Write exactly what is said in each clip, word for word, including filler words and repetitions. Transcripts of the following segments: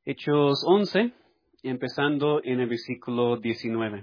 Hechos once, empezando en el versículo diecinueve.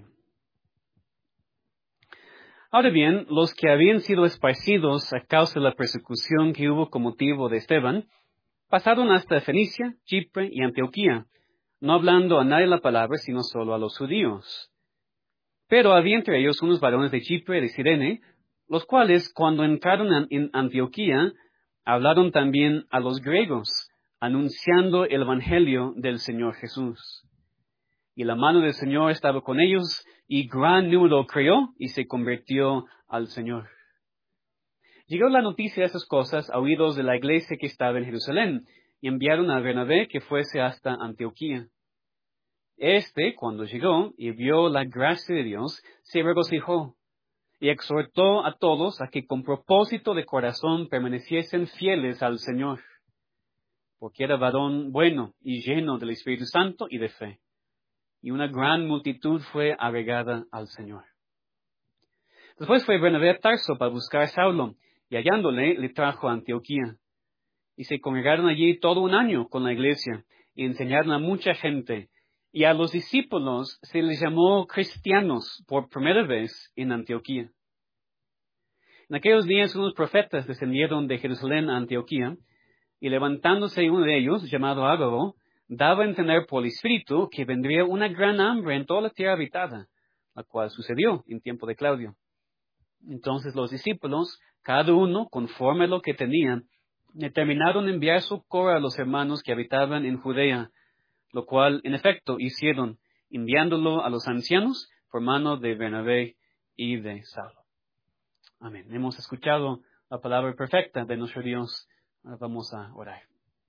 Ahora bien, los que habían sido esparcidos a causa de la persecución que hubo con motivo de Esteban, pasaron hasta Fenicia, Chipre y Antioquía, no hablando a nadie la palabra, sino solo a los judíos. Pero había entre ellos unos varones de Chipre y de Cirene, los cuales, cuando entraron en Antioquía, hablaron también a los griegos, anunciando el evangelio del Señor Jesús. Y la mano del Señor estaba con ellos, y gran número creyó y se convirtió al Señor. Llegó la noticia de esas cosas a oídos de la iglesia que estaba en Jerusalén, y enviaron a Bernabé que fuese hasta Antioquía. Este, cuando llegó y vio la gracia de Dios, se regocijó, y exhortó a todos a que con propósito de corazón permaneciesen fieles al Señor, porque era varón bueno y lleno del Espíritu Santo y de fe. Y una gran multitud fue agregada al Señor. Después fue Bernabé a Tarso para buscar a Saulo, y hallándole, le trajo a Antioquía. Y se congregaron allí todo un año con la iglesia, y enseñaron a mucha gente. Y a los discípulos se les llamó cristianos por primera vez en Antioquía. En aquellos días unos profetas descendieron de Jerusalén a Antioquía, y levantándose uno de ellos, llamado Ágabo, daba a entender por el Espíritu que vendría una gran hambre en toda la tierra habitada, la cual sucedió en tiempo de Claudio. Entonces los discípulos, cada uno conforme a lo que tenían, determinaron enviar socorro a los hermanos que habitaban en Judea, lo cual en efecto hicieron, enviándolo a los ancianos por mano de Bernabé y de Saulo. Amén. Hemos escuchado la palabra perfecta de nuestro Dios. Ahora vamos a orar.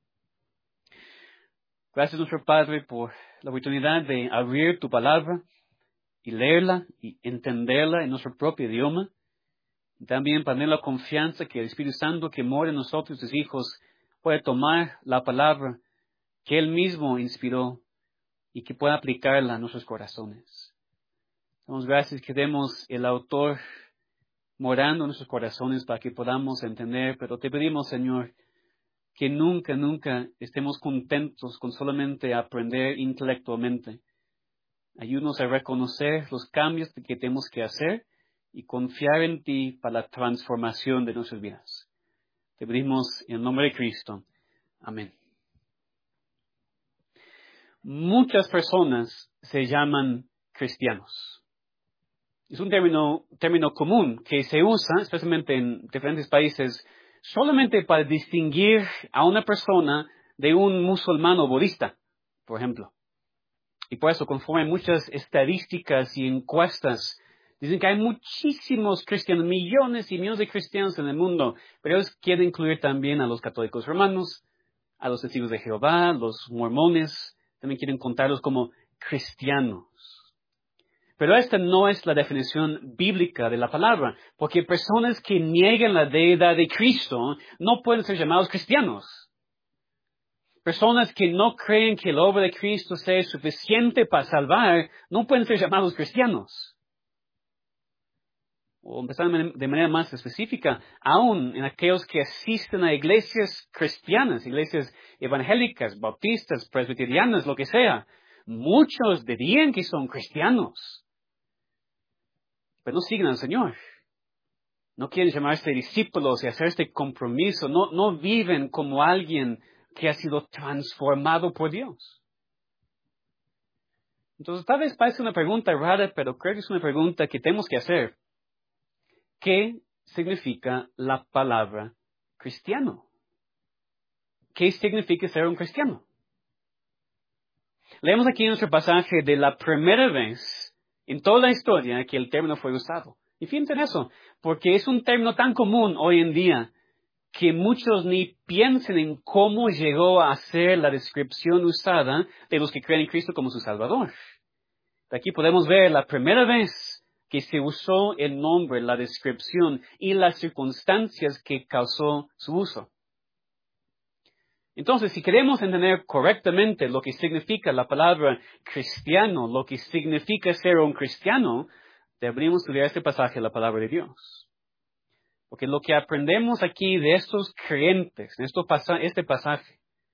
Gracias, nuestro Padre, por la oportunidad de abrir tu palabra y leerla y entenderla en nuestro propio idioma. Y también para tener la confianza que el Espíritu Santo que mora en nosotros, sus hijos, puede tomar la palabra que Él mismo inspiró y que pueda aplicarla a nuestros corazones. Damos gracias que demos el autor morando en nuestros corazones para que podamos entender, pero te pedimos, Señor, que nunca, nunca estemos contentos con solamente aprender intelectualmente. Ayúdanos a reconocer los cambios que tenemos que hacer y confiar en ti para la transformación de nuestras vidas. Te pedimos en el nombre de Cristo. Amén. Muchas personas se llaman cristianos. Es un término, término común que se usa, especialmente en diferentes países, solamente para distinguir a una persona de un musulmán o budista, por ejemplo. Y por eso, conforme muchas estadísticas y encuestas, dicen que hay muchísimos cristianos, millones y millones de cristianos en el mundo, pero ellos quieren incluir también a los católicos romanos, a los testigos de Jehová, los mormones, también quieren contarlos como cristianos. Pero esta no es la definición bíblica de la palabra, porque personas que niegan la deidad de Cristo no pueden ser llamados cristianos. Personas que no creen que la obra de Cristo sea suficiente para salvar no pueden ser llamados cristianos. O empezando de manera más específica, aún en aquellos que asisten a iglesias cristianas, iglesias evangélicas, bautistas, presbiterianas, lo que sea, muchos dirían que son cristianos. Pero no siguen al Señor. No quieren llamarse discípulos y hacer este compromiso. No, no viven como alguien que ha sido transformado por Dios. Entonces, tal vez parece una pregunta rara, pero creo que es una pregunta que tenemos que hacer. ¿Qué significa la palabra cristiano? ¿Qué significa ser un cristiano? Leemos aquí nuestro pasaje de la primera vez en toda la historia que el término fue usado. Y fíjense en eso, porque es un término tan común hoy en día que muchos ni piensan en cómo llegó a ser la descripción usada de los que creen en Cristo como su Salvador. De aquí podemos ver la primera vez que se usó el nombre, la descripción y las circunstancias que causó su uso. Entonces, si queremos entender correctamente lo que significa la palabra cristiano, lo que significa ser un cristiano, deberíamos estudiar este pasaje de la palabra de Dios. Porque lo que aprendemos aquí de estos creyentes, en esto pasa, este pasaje,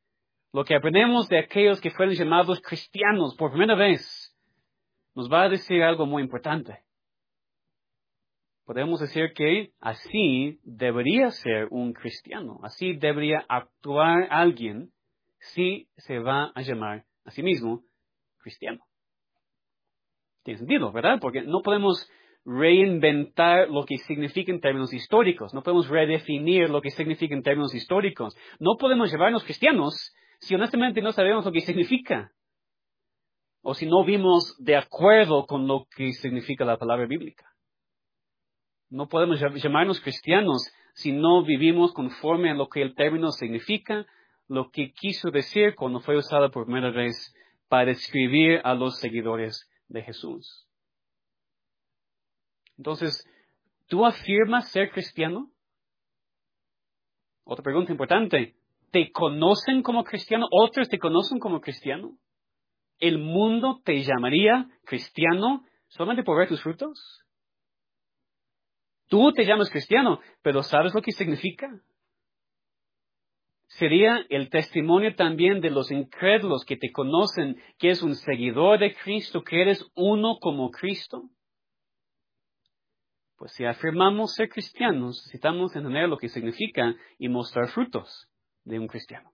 lo que aprendemos de aquellos que fueron llamados cristianos por primera vez, nos va a decir algo muy importante. Podemos decir que así debería ser un cristiano, así debería actuar alguien si se va a llamar a sí mismo cristiano. Tiene sentido, ¿verdad? Porque no podemos reinventar lo que significa en términos históricos, no podemos redefinir lo que significa en términos históricos, no podemos llamarnos cristianos si honestamente no sabemos lo que significa, o si no vimos de acuerdo con lo que significa la palabra bíblica. No podemos llamarnos cristianos si no vivimos conforme a lo que el término significa, lo que quiso decir cuando fue usado por primera vez para describir a los seguidores de Jesús. Entonces, ¿tú afirmas ser cristiano? Otra pregunta importante. ¿Te conocen como cristiano? ¿Otros te conocen como cristiano? ¿El mundo te llamaría cristiano solamente por ver tus frutos? Tú te llamas cristiano, pero ¿sabes lo que significa? ¿Sería el testimonio también de los incrédulos que te conocen que eres un seguidor de Cristo, que eres uno como Cristo? Pues si afirmamos ser cristianos, necesitamos entender lo que significa y mostrar frutos de un cristiano.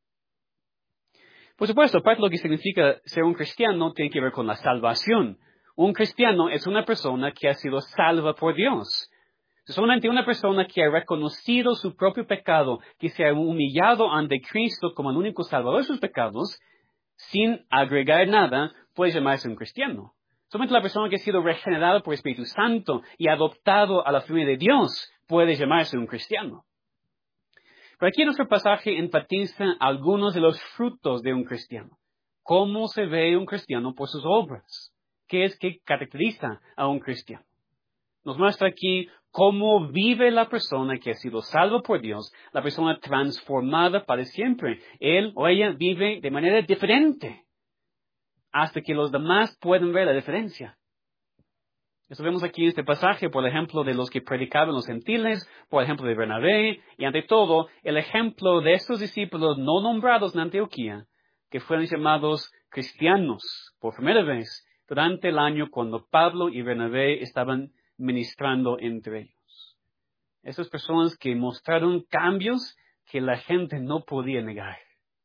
Por supuesto, parte de lo que significa ser un cristiano tiene que ver con la salvación. Un cristiano es una persona que ha sido salva por Dios. Solamente una persona que ha reconocido su propio pecado, que se ha humillado ante Cristo como el único salvador de sus pecados, sin agregar nada, puede llamarse un cristiano. Solamente la persona que ha sido regenerada por el Espíritu Santo y adoptado a la familia de Dios puede llamarse un cristiano. Pero aquí nuestro pasaje enfatiza algunos de los frutos de un cristiano. ¿Cómo se ve un cristiano por sus obras? ¿Qué es que caracteriza a un cristiano? Nos muestra aquí cómo vive la persona que ha sido salva por Dios, la persona transformada para siempre. Él o ella vive de manera diferente hasta que los demás puedan ver la diferencia. Eso vemos aquí en este pasaje, por ejemplo, de los que predicaban los gentiles, por ejemplo de Bernabé, y ante todo, el ejemplo de estos discípulos no nombrados en Antioquía, que fueron llamados cristianos por primera vez durante el año cuando Pablo y Bernabé estaban ministrando entre ellos. Esas personas que mostraron cambios que la gente no podía negar.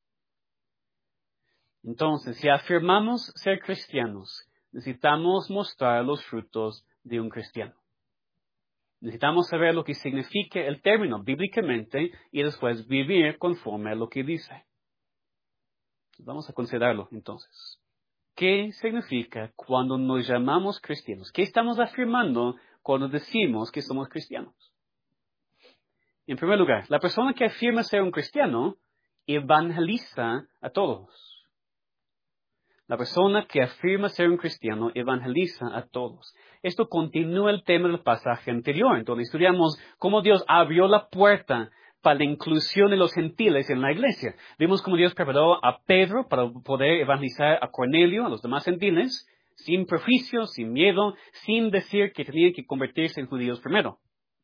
Entonces, si afirmamos ser cristianos, necesitamos mostrar los frutos de un cristiano. Necesitamos saber lo que significa el término bíblicamente y después vivir conforme a lo que dice. Vamos a considerarlo entonces. ¿Qué significa cuando nos llamamos cristianos? ¿Qué estamos afirmando cuando decimos que somos cristianos? En primer lugar, la persona que afirma ser un cristiano evangeliza a todos. La persona que afirma ser un cristiano evangeliza a todos. Esto continúa el tema del pasaje anterior, donde estudiamos cómo Dios abrió la puerta para la inclusión de los gentiles en la iglesia. Vimos cómo Dios preparó a Pedro para poder evangelizar a Cornelio, a los demás gentiles, sin prejuicio, sin miedo, sin decir que tenían que convertirse en judíos primero.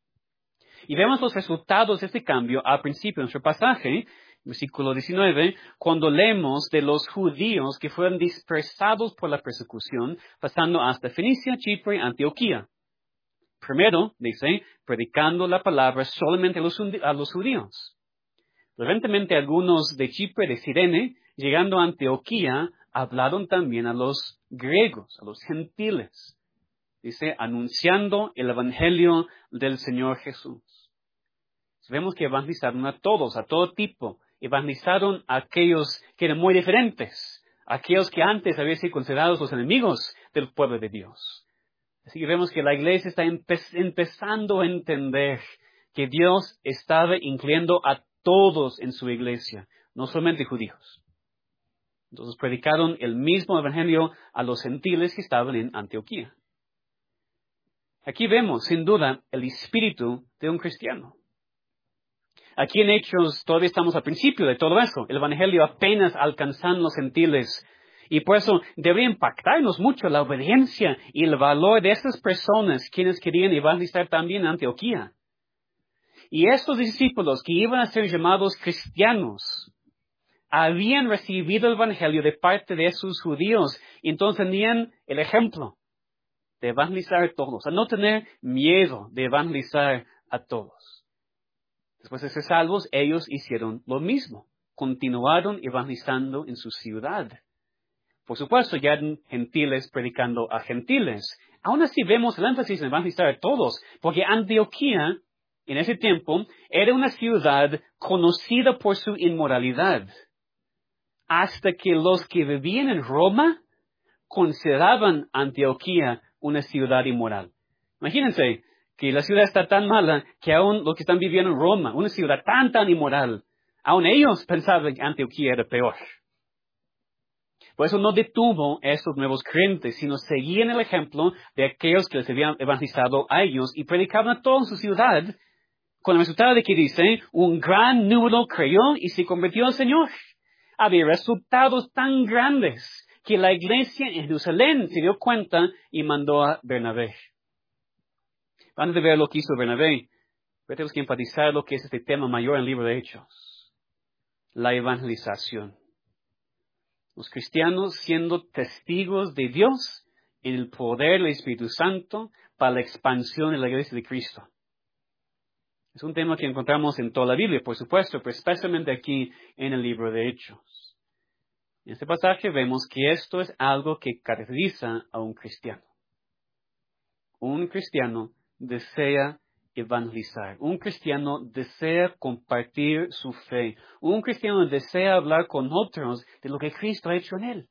Y vemos los resultados de este cambio al principio de nuestro pasaje, versículo diecinueve, cuando leemos de los judíos que fueron dispersados por la persecución, pasando hasta Fenicia, Chipre y Antioquía. Primero, dice, predicando la palabra solamente a los, a los judíos. Recientemente algunos de Chipre, de Cirene, llegando a Antioquía, hablaron también a los griegos, a los gentiles. Dice, anunciando el evangelio del Señor Jesús. Vemos que evangelizaron a todos, a todo tipo. Evangelizaron a aquellos que eran muy diferentes, a aquellos que antes habían sido considerados los enemigos del pueblo de Dios. Así que vemos que la iglesia está empe- empezando a entender que Dios estaba incluyendo a todos en su iglesia, no solamente judíos. Entonces predicaron el mismo evangelio a los gentiles que estaban en Antioquía. Aquí vemos, sin duda, el espíritu de un cristiano. Aquí en Hechos todavía estamos al principio de todo eso. El evangelio apenas alcanzando los gentiles. Y por eso debería impactarnos mucho la obediencia y el valor de estas personas quienes querían evangelizar también en Antioquía. Y estos discípulos que iban a ser llamados cristianos habían recibido el Evangelio de parte de esos judíos, y entonces tenían el ejemplo de evangelizar a todos, a no tener miedo de evangelizar a todos. Después de ser salvos, ellos hicieron lo mismo, continuaron evangelizando en su ciudad. Por supuesto, ya eran gentiles predicando a gentiles. Aún así vemos el énfasis en evangelizar a todos, porque Antioquía, en ese tiempo, era una ciudad conocida por su inmoralidad, hasta que los que vivían en Roma consideraban Antioquía una ciudad inmoral. Imagínense que la ciudad está tan mala que aún los que están viviendo en Roma, una ciudad tan, tan inmoral, aún ellos pensaban que Antioquía era peor. Por eso no detuvo a estos nuevos creyentes, sino seguían el ejemplo de aquellos que les habían evangelizado a ellos y predicaban a toda su ciudad, con el resultado de que dice, un gran número creyó y se convirtió al Señor. Había resultados tan grandes que la iglesia en Jerusalén se dio cuenta y mandó a Bernabé. Antes de ver lo que hizo Bernabé, tenemos que enfatizar lo que es este tema mayor en el libro de Hechos, la evangelización. Los cristianos siendo testigos de Dios en el poder del Espíritu Santo para la expansión de la iglesia de Cristo. Es un tema que encontramos en toda la Biblia, por supuesto, pero especialmente aquí en el libro de Hechos. En este pasaje vemos que esto es algo que caracteriza a un cristiano. Un cristiano desea evangelizar. Un cristiano desea compartir su fe. Un cristiano desea hablar con otros de lo que Cristo ha hecho en él.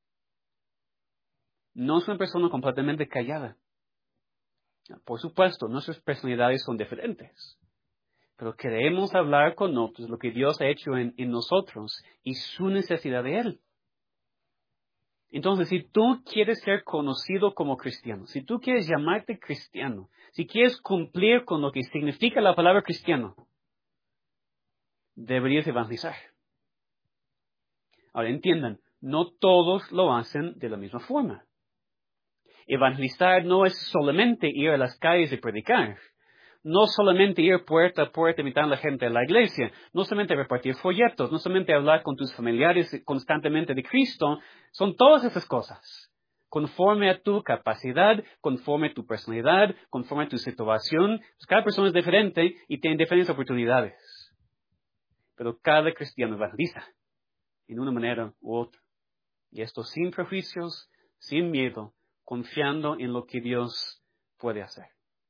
No es una persona completamente callada. Por supuesto, nuestras personalidades son diferentes. Pero queremos hablar con otros de lo que Dios ha hecho en, en nosotros y su necesidad de Él. Entonces, si tú quieres ser conocido como cristiano, si tú quieres llamarte cristiano, si quieres cumplir con lo que significa la palabra cristiano, deberías evangelizar. Ahora, entiendan, no todos lo hacen de la misma forma. Evangelizar no es solamente ir a las calles y predicar. No solamente ir puerta a puerta invitando a la gente a la iglesia, no solamente repartir folletos, no solamente hablar con tus familiares constantemente de Cristo, son todas esas cosas. Conforme a tu capacidad, conforme a tu personalidad, conforme a tu situación, pues cada persona es diferente y tiene diferentes oportunidades. Pero cada cristiano evangeliza en una manera u otra. Y esto sin prejuicios, sin miedo, confiando en lo que Dios puede hacer.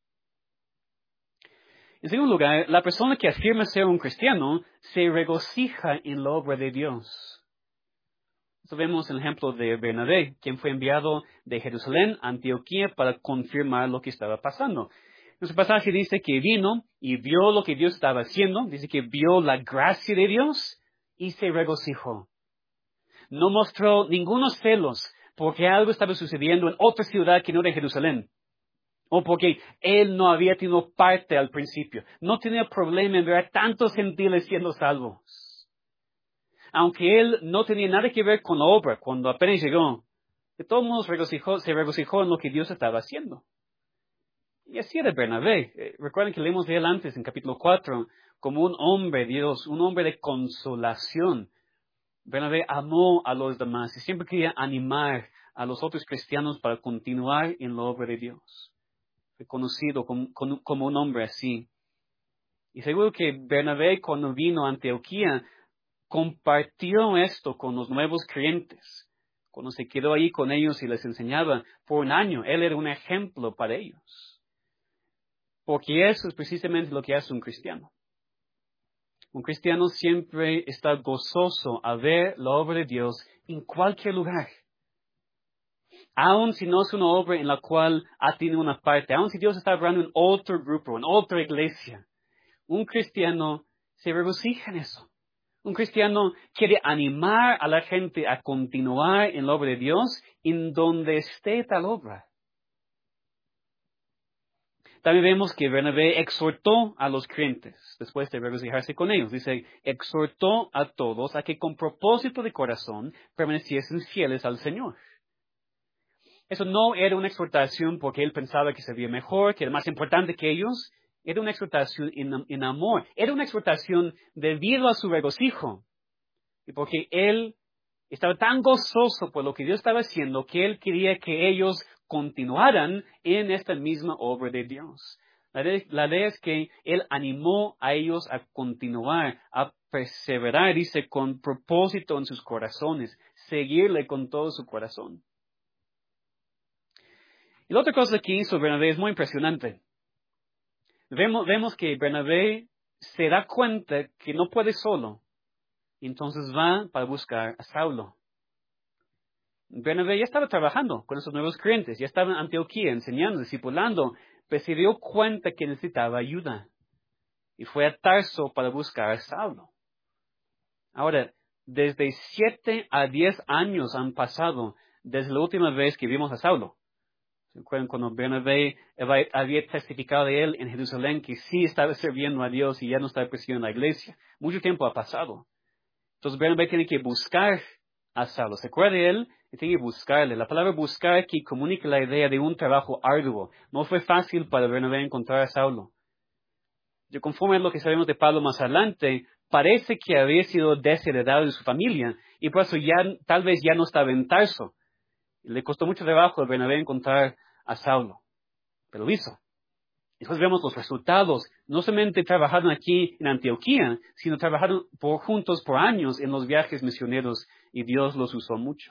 En segundo lugar, la persona que afirma ser un cristiano se regocija en la obra de Dios. Esto vemos el ejemplo de Bernabé, quien fue enviado de Jerusalén a Antioquía para confirmar lo que estaba pasando. Nuestro pasaje dice que vino y vio lo que Dios estaba haciendo, dice que vio la gracia de Dios y se regocijó. No mostró ningunos celos porque algo estaba sucediendo en otra ciudad que no era Jerusalén. O porque él no había tenido parte al principio. No tenía problema en ver a tantos gentiles siendo salvos. Aunque él no tenía nada que ver con la obra cuando apenas llegó, de todos modos regocijó, se regocijó en lo que Dios estaba haciendo. Y así era Bernabé. Eh, recuerden que leímos de él antes en capítulo cuatro, como un hombre de Dios, un hombre de consolación. Bernabé amó a los demás y siempre quería animar a los otros cristianos para continuar en la obra de Dios. Fue conocido como, como, como un hombre así. Y seguro que Bernabé, cuando vino a Antioquía, compartió esto con los nuevos creyentes. Cuando se quedó ahí con ellos y les enseñaba por un año, él era un ejemplo para ellos. Porque eso es precisamente lo que hace un cristiano. Un cristiano siempre está gozoso a ver la obra de Dios en cualquier lugar. Aun si no es una obra en la cual ha tenido una parte, aun si Dios está hablando en otro grupo, en otra iglesia, un cristiano se regocija en eso. Un cristiano quiere animar a la gente a continuar en la obra de Dios en donde esté tal obra. También vemos que Bernabé exhortó a los creyentes, después de regocijarse con ellos. Dice, exhortó a todos a que con propósito de corazón permaneciesen fieles al Señor. Eso no era una exhortación porque él pensaba que sabía mejor, que era más importante que ellos. Era una exhortación en, en amor. Era una exhortación debido a su regocijo. Y porque él estaba tan gozoso por lo que Dios estaba haciendo que él quería que ellos continuaran en esta misma obra de Dios. La idea, la idea es que él animó a ellos a continuar, a perseverar, dice, con propósito en sus corazones, seguirle con todo su corazón. Y la otra cosa que hizo Bernabé es muy impresionante. Vemos, vemos que Bernabé se da cuenta que no puede solo, y entonces va para buscar a Saulo. Bernabé ya estaba trabajando con esos nuevos creyentes, ya estaba en Antioquía enseñando, discipulando, pero se dio cuenta que necesitaba ayuda. Y fue a Tarso para buscar a Saulo. Ahora, desde siete a diez años han pasado desde la última vez que vimos a Saulo. ¿Se acuerdan cuando Bernabé había testificado de él en Jerusalén que sí estaba sirviendo a Dios y ya no estaba persiguiendo la iglesia? Mucho tiempo ha pasado. Entonces Bernabé tiene que buscar a Saulo. ¿Se acuerda de él? Y tiene que buscarle. La palabra buscar aquí comunica la idea de un trabajo arduo. No fue fácil para Bernabé encontrar a Saulo. Yo, conforme a lo que sabemos de Pablo más adelante, parece que había sido desheredado de su familia y por eso ya, tal vez ya no estaba en Tarso. Le costó mucho trabajo a Bernabé encontrar a Saulo, pero lo hizo. Después vemos los resultados. No solamente trabajaron aquí en Antioquía, sino trabajaron por, juntos por años en los viajes misioneros y Dios los usó mucho.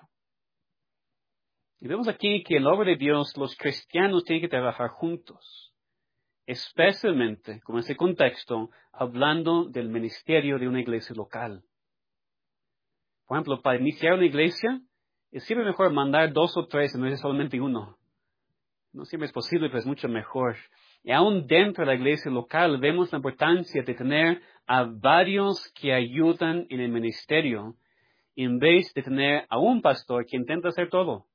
Y vemos aquí que en la obra de Dios los cristianos tienen que trabajar juntos, especialmente con ese contexto, hablando del ministerio de una iglesia local. Por ejemplo, para iniciar una iglesia, es siempre mejor mandar dos o tres, en vez de solamente uno. No siempre es posible, pero es mucho mejor. Y aún dentro de la iglesia local vemos la importancia de tener a varios que ayudan en el ministerio, en vez de tener a un pastor que intenta hacer todo.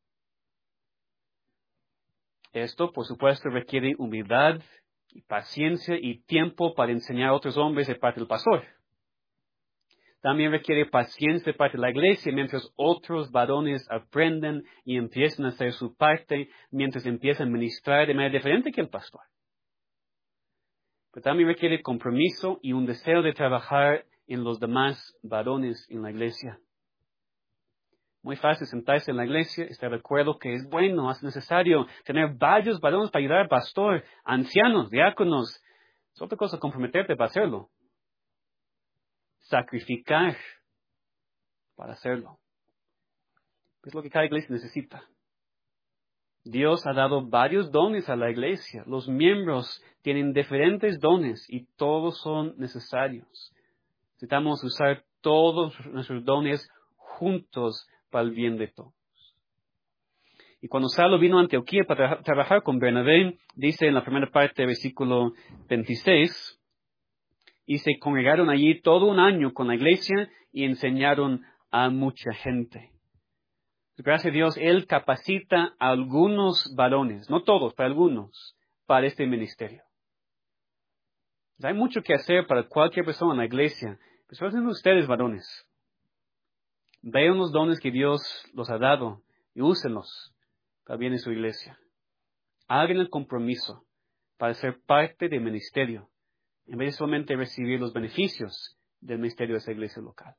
Esto, por supuesto, requiere humildad y paciencia y tiempo para enseñar a otros hombres de parte del pastor. También requiere paciencia de parte de la iglesia mientras otros varones aprenden y empiezan a hacer su parte, mientras empiezan a ministrar de manera diferente que el pastor. Pero también requiere compromiso y un deseo de trabajar en los demás varones en la iglesia. Muy fácil sentarse en la iglesia, estar de acuerdo que es bueno, es necesario tener varios varones para ayudar al pastor, ancianos, diáconos. Es otra cosa comprometerte para hacerlo. Sacrificar para hacerlo. Es lo que cada iglesia necesita. Dios ha dado varios dones a la iglesia. Los miembros tienen diferentes dones y todos son necesarios. Necesitamos usar todos nuestros dones juntos para el bien de todos. Y cuando Saulo vino a Antioquía para tra- trabajar con Bernabé, dice en la primera parte del versículo veintiséis, y se congregaron allí todo un año con la iglesia y enseñaron a mucha gente. Gracias a Dios, Él capacita a algunos varones, no todos, pero algunos, para este ministerio. Hay mucho que hacer para cualquier persona en la iglesia, especialmente ustedes, varones. Vean los dones que Dios los ha dado y úsenlos para bien en su iglesia. Hagan el compromiso para ser parte del ministerio, en vez de solamente recibir los beneficios del ministerio de esa iglesia local.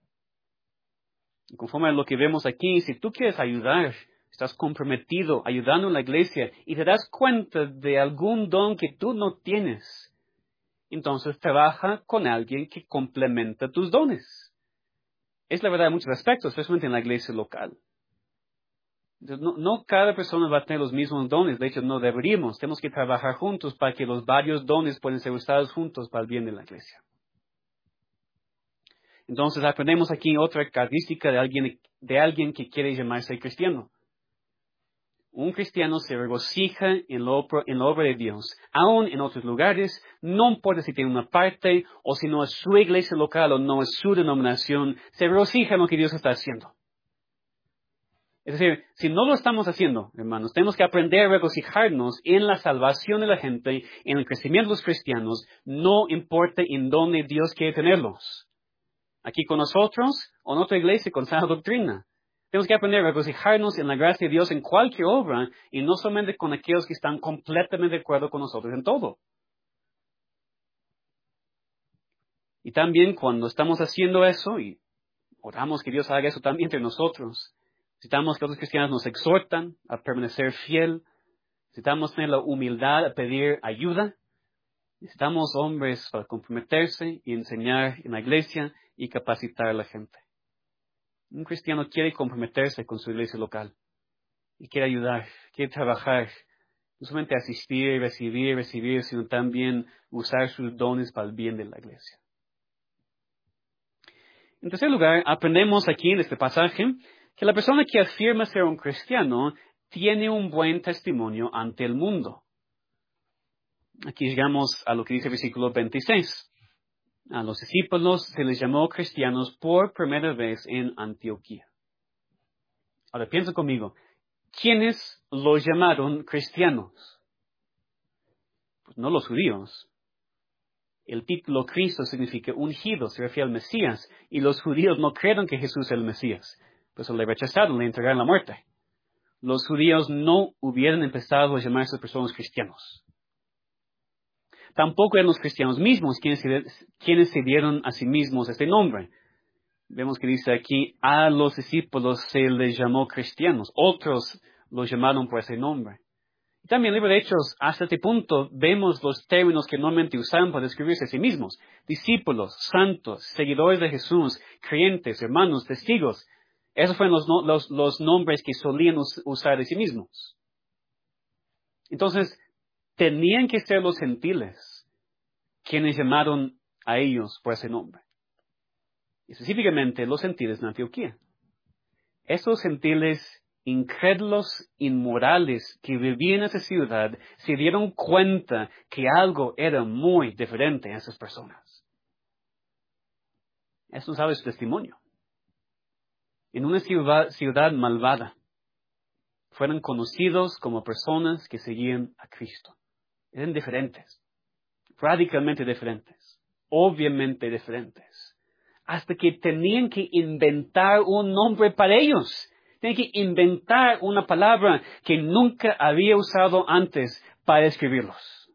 Y conforme a lo que vemos aquí, si tú quieres ayudar, estás comprometido ayudando en la iglesia y te das cuenta de algún don que tú no tienes, entonces trabaja con alguien que complementa tus dones. Es la verdad en muchos aspectos, especialmente en la iglesia local. Entonces, no, no cada persona va a tener los mismos dones, de hecho no deberíamos. Tenemos que trabajar juntos para que los varios dones puedan ser usados juntos para el bien de la iglesia. Entonces aprendemos aquí otra característica de alguien, de alguien que quiere llamarse cristiano. Un cristiano se regocija en la, obra, en la obra de Dios, aún en otros lugares, no importa si tiene una parte o si no es su iglesia local o no es su denominación, se regocija en lo que Dios está haciendo. Es decir, si no lo estamos haciendo, hermanos, tenemos que aprender a regocijarnos en la salvación de la gente, en el crecimiento de los cristianos, no importa en dónde Dios quiere tenerlos. Aquí con nosotros o en otra iglesia con sana doctrina. Tenemos que aprender a regocijarnos en la gracia de Dios en cualquier obra y no solamente con aquellos que están completamente de acuerdo con nosotros en todo. Y también cuando estamos haciendo eso y Oramos que Dios haga eso también entre nosotros. Necesitamos que otros cristianos nos exhortan a permanecer fiel. Necesitamos tener la humildad a pedir ayuda. Necesitamos hombres para comprometerse y enseñar en la iglesia y capacitar a la gente. Un cristiano quiere comprometerse con su iglesia local y quiere ayudar, quiere trabajar, no solamente asistir, recibir, recibir, sino también usar sus dones para el bien de la iglesia. En tercer lugar, aprendemos aquí en este pasaje que la persona que afirma ser un cristiano tiene un buen testimonio ante el mundo. Aquí llegamos a lo que dice el versículo veintiséis. A los discípulos se les llamó cristianos por primera vez en Antioquía. Ahora piensa conmigo, ¿quiénes los llamaron cristianos? Pues no los judíos. El título Cristo significa ungido, se refiere al Mesías, y los judíos no creyeron que Jesús era el Mesías. Por eso le rechazaron, le entregaron la muerte. Los judíos no hubieran empezado a llamarse personas cristianos. Tampoco eran los cristianos mismos quienes se, quienes se dieron a sí mismos este nombre. Vemos que dice aquí, a los discípulos se les llamó cristianos. Otros los llamaron por ese nombre. Y también en el libro de Hechos, hasta este punto, vemos los términos que normalmente usaban para describirse a sí mismos. Discípulos, santos, seguidores de Jesús, creyentes, hermanos, testigos. Esos fueron los, los, los nombres que solían usar de sí mismos. Entonces, tenían que ser los gentiles quienes llamaron a ellos por ese nombre. Específicamente los gentiles en Antioquía. Esos gentiles incrédulos, inmorales que vivían en esa ciudad se dieron cuenta que algo era muy diferente a esas personas. Eso sabe su testimonio. En una ciudad, ciudad malvada, fueron conocidos como personas que seguían a Cristo. Eran diferentes, radicalmente diferentes, obviamente diferentes, hasta que tenían que inventar un nombre para ellos. Tenían que inventar una palabra que nunca había usado antes para describirlos.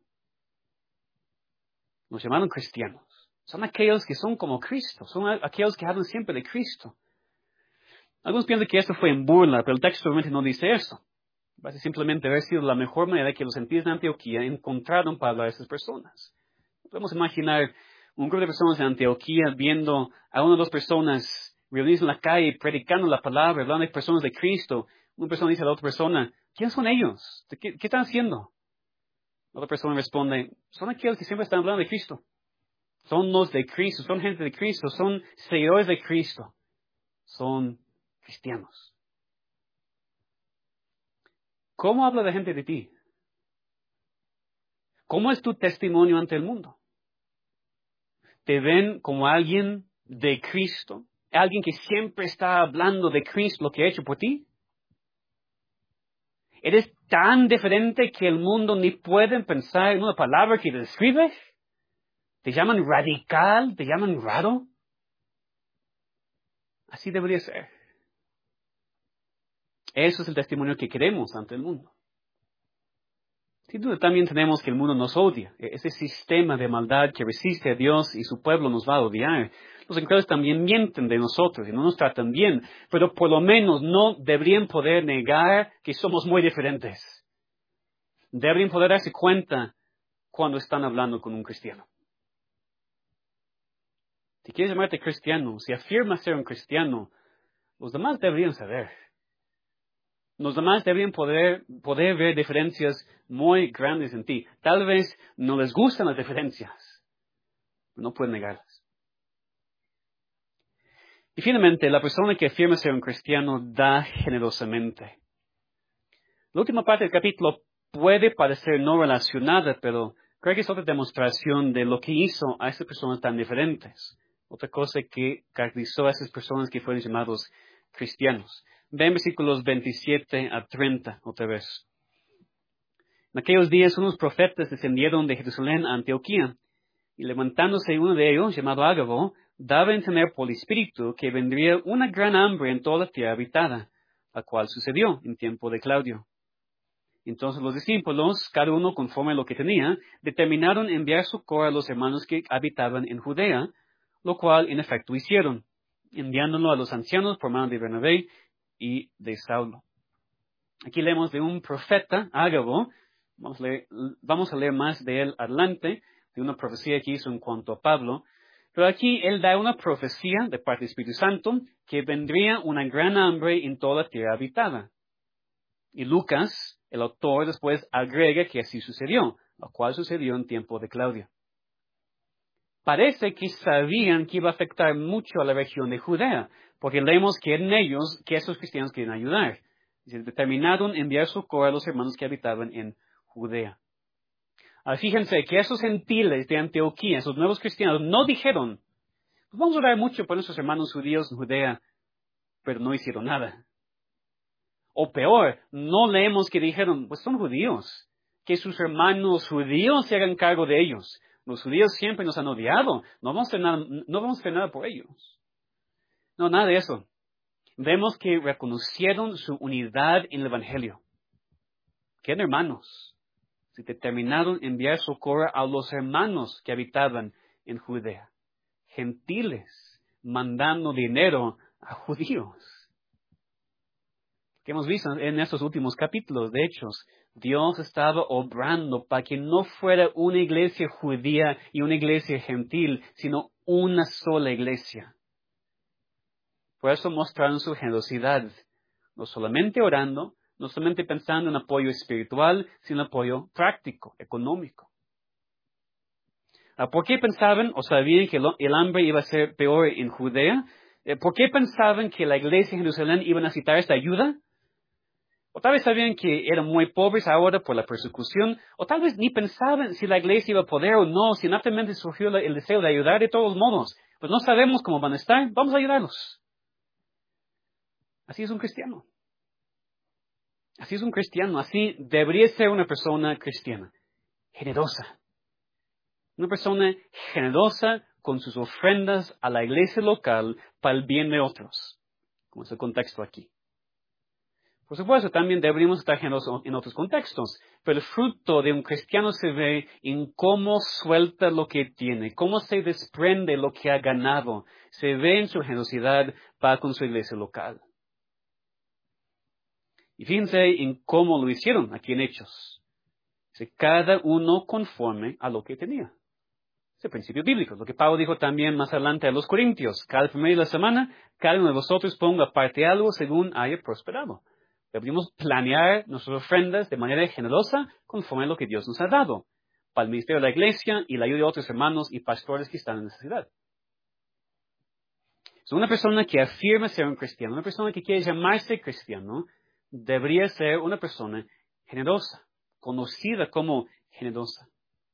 Los llamaron cristianos. Son aquellos que son como Cristo, son aquellos que hablan siempre de Cristo. Algunos piensan que esto fue en burla, pero el texto realmente no dice eso. Parece simplemente haber sido la mejor manera que los gentiles de Antioquía encontraron para hablar a esas personas. Podemos imaginar un grupo de personas de Antioquía viendo a una o dos personas reunidos en la calle, predicando la palabra, hablando de personas de Cristo. Una persona dice a la otra persona, ¿quiénes son ellos? ¿Qué, qué están haciendo? La otra persona responde, son aquellos que siempre están hablando de Cristo. Son los de Cristo, son gente de Cristo, son seguidores de Cristo. Son cristianos. ¿Cómo habla la gente de ti? ¿Cómo es tu testimonio ante el mundo? ¿Te ven como alguien de Cristo? ¿Alguien que siempre está hablando de Cristo, lo que ha hecho por ti? ¿Eres tan diferente que el mundo ni puede pensar en una palabra que te describe? ¿Te llaman radical? ¿Te llaman raro? Así debería ser. Eso es el testimonio que queremos ante el mundo. Sin duda también tenemos que el mundo nos odia. Ese sistema de maldad que resiste a Dios y su pueblo nos va a odiar. Los incrédulos también mienten de nosotros y no nos tratan bien, pero por lo menos no deberían poder negar que somos muy diferentes. Deberían poder darse cuenta cuando están hablando con un cristiano. Si quieres llamarte cristiano, si afirmas ser un cristiano, los demás deberían saber. Los demás deberían poder, poder ver diferencias muy grandes en ti. Tal vez no les gustan las diferencias, pero no pueden negarlas. Y finalmente, la persona que afirma ser un cristiano da generosamente. La última parte del capítulo puede parecer no relacionada, pero creo que es otra demostración de lo que hizo a esas personas tan diferentes. Otra cosa que caracterizó a esas personas que fueron llamados cristianos. Ven versículos veintisiete a treinta otra vez. En aquellos días unos profetas descendieron de Jerusalén a Antioquía, y levantándose uno de ellos, llamado Ágabo, daba a entender por el Espíritu que vendría una gran hambre en toda la tierra habitada, la cual sucedió en tiempo de Claudio. Entonces los discípulos, cada uno conforme a lo que tenía, determinaron enviar socorro a los hermanos que habitaban en Judea, lo cual en efecto hicieron. enviándolo a los ancianos por mano de Bernabé y de Saulo. Aquí leemos de un profeta, Ágabo. Vamos a leer, vamos a leer más de él adelante, de una profecía que hizo en cuanto a Pablo. Pero aquí él da una profecía de parte del Espíritu Santo que vendría una gran hambre en toda la tierra habitada. Y Lucas, el autor, después agrega que así sucedió, lo cual sucedió en tiempo de Claudio. Parece que sabían que iba a afectar mucho a la región de Judea, porque leemos que en ellos, que esos cristianos quieren ayudar. Y determinaron enviar socorro a los hermanos que habitaban en Judea. Ahora, fíjense que esos gentiles de Antioquía, esos nuevos cristianos, no dijeron, pues vamos a orar mucho por nuestros hermanos judíos en Judea, pero no hicieron nada. O peor, no leemos que dijeron, pues son judíos, que sus hermanos judíos se hagan cargo de ellos. Los judíos siempre nos han odiado, no vamos a hacer nada, no vamos a hacer nada por ellos. No, nada de eso. Vemos que reconocieron su unidad en el Evangelio. Que eran hermanos. Se determinaron enviar socorro a los hermanos que habitaban en Judea. Gentiles, mandando dinero a judíos. Que hemos visto en estos últimos capítulos de Hechos, Dios estaba obrando para que no fuera una iglesia judía y una iglesia gentil, sino una sola iglesia. Por eso mostraron su generosidad, no solamente orando, no solamente pensando en apoyo espiritual, sino apoyo práctico, económico. ¿Por qué pensaban o sabían que el hambre iba a ser peor en Judea? ¿Por qué pensaban que la iglesia en Jerusalén iba a necesitar esta ayuda? O tal vez sabían que eran muy pobres ahora por la persecución, o tal vez ni pensaban si la iglesia iba a poder o no, si naturalmente surgió el deseo de ayudar de todos modos. Pues no sabemos cómo van a estar, vamos a ayudarlos. Así es un cristiano. Así es un cristiano, así debería ser una persona cristiana, generosa. Una persona generosa con sus ofrendas a la iglesia local para el bien de otros, como es el contexto aquí. Por supuesto, también deberíamos estar generosos en otros contextos, pero el fruto de un cristiano se ve en cómo suelta lo que tiene, cómo se desprende lo que ha ganado, se ve en su generosidad para con su iglesia local. Y fíjense en cómo lo hicieron aquí en Hechos. Cada uno conforme a lo que tenía. Es el principio bíblico, lo que Pablo dijo también más adelante a los Corintios. Cada primero de la semana, cada uno de vosotros ponga aparte algo según haya prosperado. Deberíamos planear nuestras ofrendas de manera generosa conforme a lo que Dios nos ha dado, para el ministerio de la iglesia y la ayuda de otros hermanos y pastores que están en necesidad. Es una persona que afirma ser un cristiano, una persona que quiere llamarse cristiano, debería ser una persona generosa, conocida como generosa.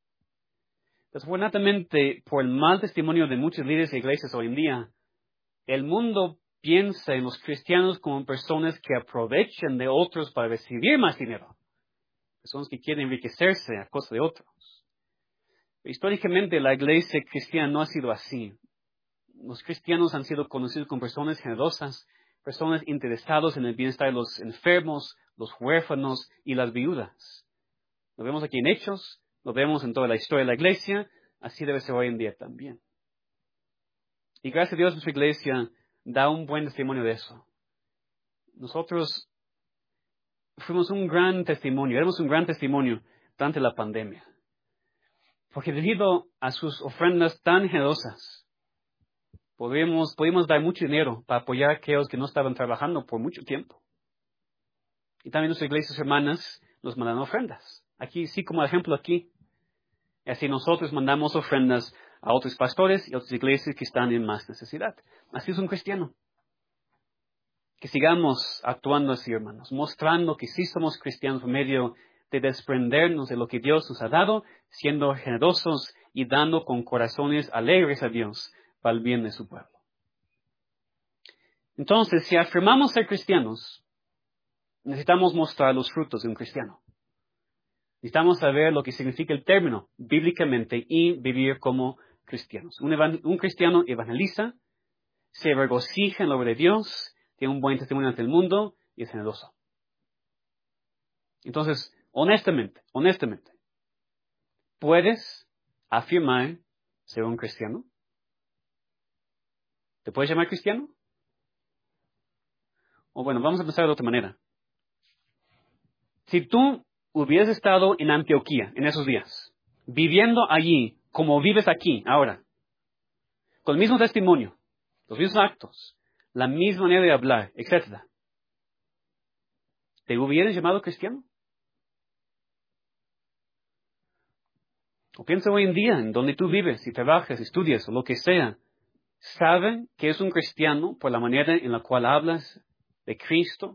Desafortunadamente, por el mal testimonio de muchos líderes de iglesias hoy en día, el mundo piensa en los cristianos como personas que aprovechan de otros para recibir más dinero. Personas que quieren enriquecerse a costa de otros. Históricamente, la iglesia cristiana no ha sido así. Los cristianos han sido conocidos como personas generosas, personas interesadas en el bienestar de los enfermos, los huérfanos y las viudas. Lo vemos aquí en Hechos, lo vemos en toda la historia de la iglesia, así debe ser hoy en día también. Y gracias a Dios nuestra iglesia da un buen testimonio de eso. Nosotros fuimos un gran testimonio, éramos un gran testimonio durante la pandemia. Porque debido a sus ofrendas tan generosas, podíamos, podíamos dar mucho dinero para apoyar a aquellos que no estaban trabajando por mucho tiempo. Y también nuestras iglesias hermanas nos mandan ofrendas. Aquí, sí, como ejemplo aquí. Y así nosotros mandamos ofrendas a otros pastores y a otras iglesias que están en más necesidad. Así es un cristiano. Que sigamos actuando así, hermanos, mostrando que sí somos cristianos por medio de desprendernos de lo que Dios nos ha dado, siendo generosos y dando con corazones alegres a Dios para el bien de su pueblo. Entonces, si afirmamos ser cristianos, necesitamos mostrar los frutos de un cristiano. Necesitamos saber lo que significa el término bíblicamente y vivir como cristianos. Un, evan- un cristiano evangeliza, se regocija en la obra de Dios, tiene un buen testimonio ante el mundo y es generoso. Entonces, honestamente, honestamente, ¿puedes afirmar ser un cristiano? ¿Te puedes llamar cristiano? O bueno, vamos a empezar de otra manera. Si tú hubieras estado en Antioquía en esos días, viviendo allí como vives aquí ahora, con el mismo testimonio, los mismos actos, la misma manera de hablar, etcétera, ¿te hubieras llamado cristiano? O piensa hoy en día, en donde tú vives, y trabajas, estudias, o lo que sea, ¿saben que es un cristiano por la manera en la cual hablas de Cristo?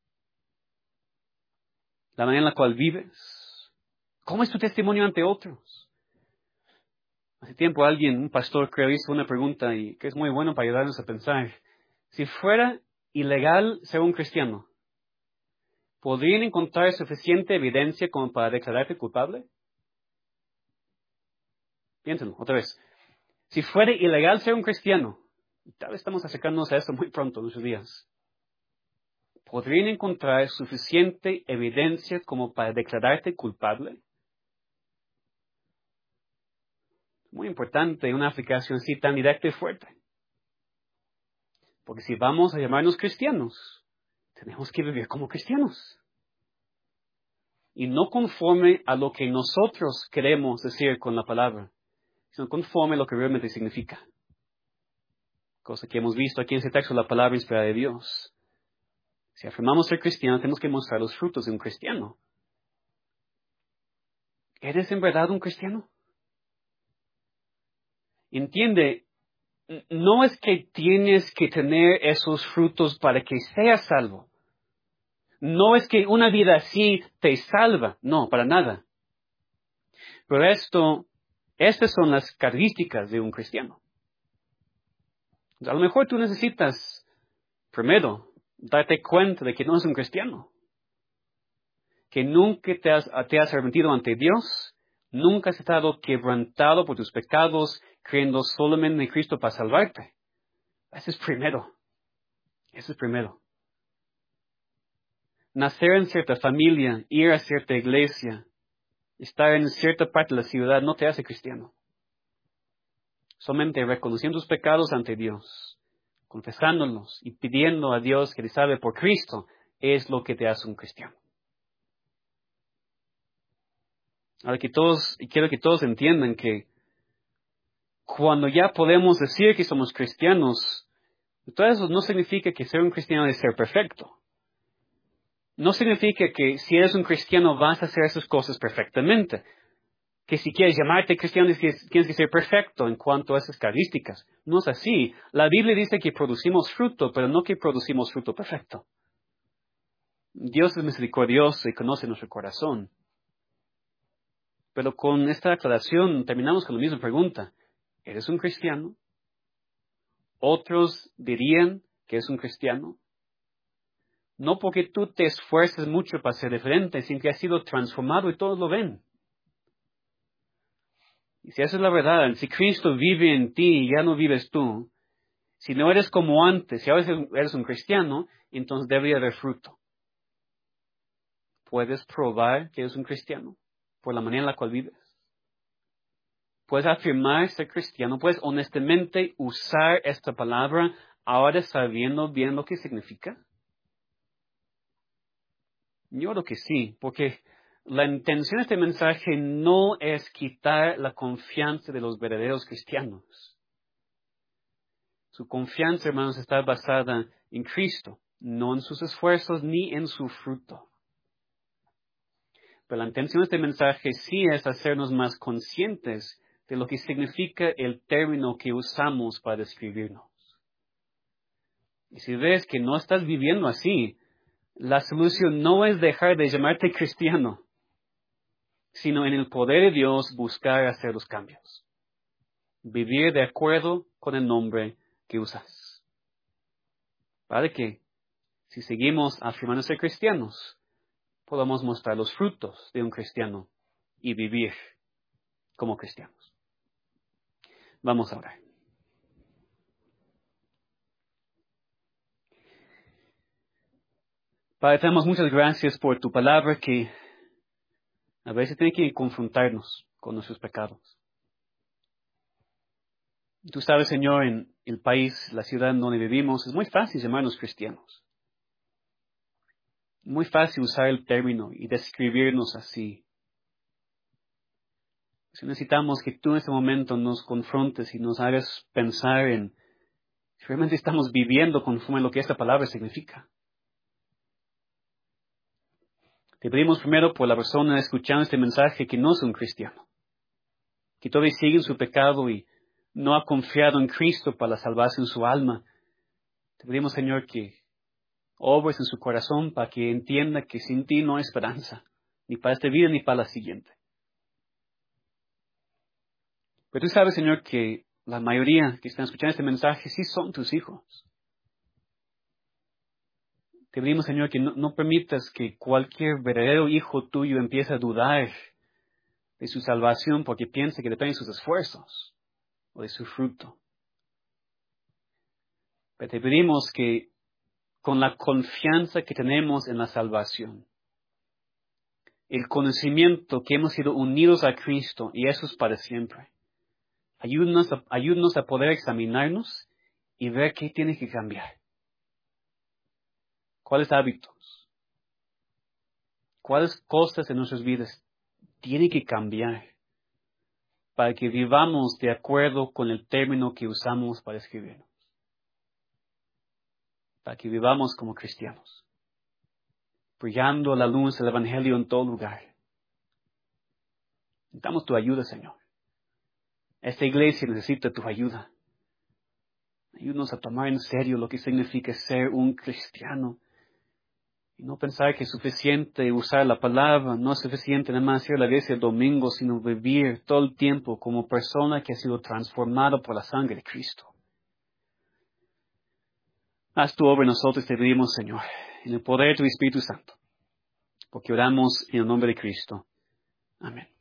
La manera en la cual vives. ¿Cómo es tu testimonio ante otros? Hace tiempo alguien, un pastor creo, hizo una pregunta y que es muy bueno para ayudarnos a pensar. Si fuera ilegal ser un cristiano, ¿podrían encontrar suficiente evidencia como para declararte culpable? Piénsenlo, otra vez. Si fuera ilegal ser un cristiano, y tal vez estamos acercándonos a eso muy pronto en nuestros días, ¿podrían encontrar suficiente evidencia como para declararte culpable? Muy importante una aplicación así tan directa y fuerte. Porque si vamos a llamarnos cristianos, tenemos que vivir como cristianos. Y no conforme a lo que nosotros queremos decir con la palabra, sino conforme a lo que realmente significa. Cosa que hemos visto aquí en ese texto, la palabra inspirada de Dios. Si afirmamos ser cristianos, tenemos que mostrar los frutos de un cristiano. ¿Eres en verdad un cristiano? Entiende, no es que tienes que tener esos frutos para que seas salvo. No es que una vida así te salva. No, para nada. Pero esto, estas son las características de un cristiano. A lo mejor tú necesitas, primero, darte cuenta de que no eres un cristiano. Que nunca te has, te has arrepentido ante Dios. Nunca has estado quebrantado por tus pecados, creyendo solamente en Cristo para salvarte. Eso es primero. Eso es primero. Nacer en cierta familia, ir a cierta iglesia, estar en cierta parte de la ciudad no te hace cristiano. Solamente reconociendo tus pecados ante Dios, confesándolos y pidiendo a Dios que te salve por Cristo, es lo que te hace un cristiano. Ahora que todos, y quiero que todos entiendan que cuando ya podemos decir que somos cristianos, todo eso no significa que ser un cristiano es ser perfecto. No significa que si eres un cristiano vas a hacer esas cosas perfectamente. Que si quieres llamarte cristiano tienes que ser perfecto en cuanto a esas características. No es así. La Biblia dice que producimos fruto, pero no que producimos fruto perfecto. Dios es misericordioso y conoce nuestro corazón. Pero con esta aclaración terminamos con la misma pregunta. ¿Eres un cristiano? ¿Otros dirían que es un cristiano? No porque tú te esfuerces mucho para ser diferente, sino que has sido transformado y todos lo ven. Y si esa es la verdad, si Cristo vive en ti y ya no vives tú, si no eres como antes, si ahora eres un cristiano, entonces debería haber fruto. ¿Puedes probar que eres un cristiano por la manera en la cual vives? ¿Puedes afirmar ser cristiano? ¿Puedes honestamente usar esta palabra ahora sabiendo bien lo que significa? Yo creo que sí, porque la intención de este mensaje no es quitar la confianza de los verdaderos cristianos. Su confianza, hermanos, está basada en Cristo, no en sus esfuerzos ni en su fruto. Pero la intención de este mensaje sí es hacernos más conscientes de lo que significa el término que usamos para describirnos. Y si ves que no estás viviendo así, la solución no es dejar de llamarte cristiano, sino en el poder de Dios buscar hacer los cambios. Vivir de acuerdo con el nombre que usas. Para que, si seguimos afirmando ser cristianos, podamos mostrar los frutos de un cristiano y vivir como cristianos. Vamos a orar. Padre, te damos muchas gracias por tu palabra que a veces tiene que confrontarnos con nuestros pecados. Tú sabes, Señor, en el país, la ciudad en donde vivimos, es muy fácil llamarnos cristianos. Muy fácil usar el término y describirnos así. Si necesitamos que tú en este momento nos confrontes y nos hagas pensar en si realmente estamos viviendo conforme a lo que esta palabra significa. Te pedimos primero por la persona escuchando este mensaje que no es un cristiano, que todavía sigue en su pecado y no ha confiado en Cristo para salvarse en su alma. Te pedimos, Señor, que obres en su corazón para que entienda que sin ti no hay esperanza, ni para esta vida ni para la siguiente. Pero tú sabes, Señor, que la mayoría que están escuchando este mensaje sí son tus hijos. Te pedimos, Señor, que no, no permitas que cualquier verdadero hijo tuyo empiece a dudar de su salvación porque piense que depende de sus esfuerzos o de su fruto. Pero te pedimos que con la confianza que tenemos en la salvación, el conocimiento que hemos sido unidos a Cristo, y eso es para siempre, ayúdanos a, ayúdanos a poder examinarnos y ver qué tiene que cambiar. ¿Cuáles hábitos? ¿Cuáles cosas en nuestras vidas tienen que cambiar para que vivamos de acuerdo con el término que usamos para escribirnos? Para que vivamos como cristianos, brillando la luz del Evangelio en todo lugar. Necesitamos tu ayuda, Señor. Esta iglesia necesita tu ayuda. Ayúdanos a tomar en serio lo que significa ser un cristiano. Y no pensar que es suficiente usar la palabra, no es suficiente nada más ir a la iglesia el domingo, sino vivir todo el tiempo como persona que ha sido transformada por la sangre de Cristo. Haz tu obra en nosotros, te pedimos, Señor, en el poder de tu Espíritu Santo, porque oramos en el nombre de Cristo. Amén.